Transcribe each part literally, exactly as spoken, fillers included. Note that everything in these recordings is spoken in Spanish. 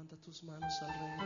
Levanta tus manos al Rey.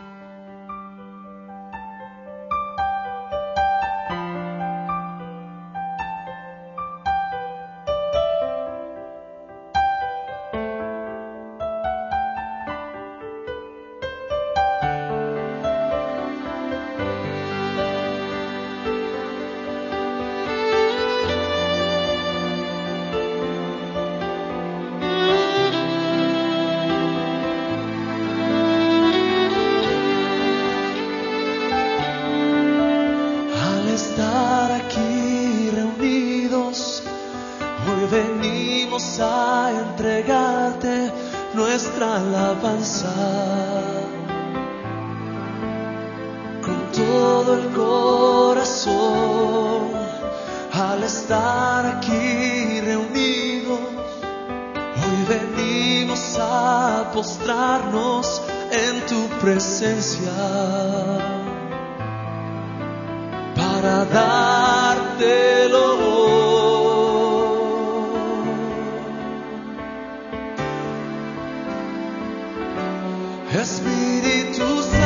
A entregarte nuestra alabanza con todo el corazón. Al estar aquí reunidos, hoy venimos a postrarnos en tu presencia para dártelo. Espíritu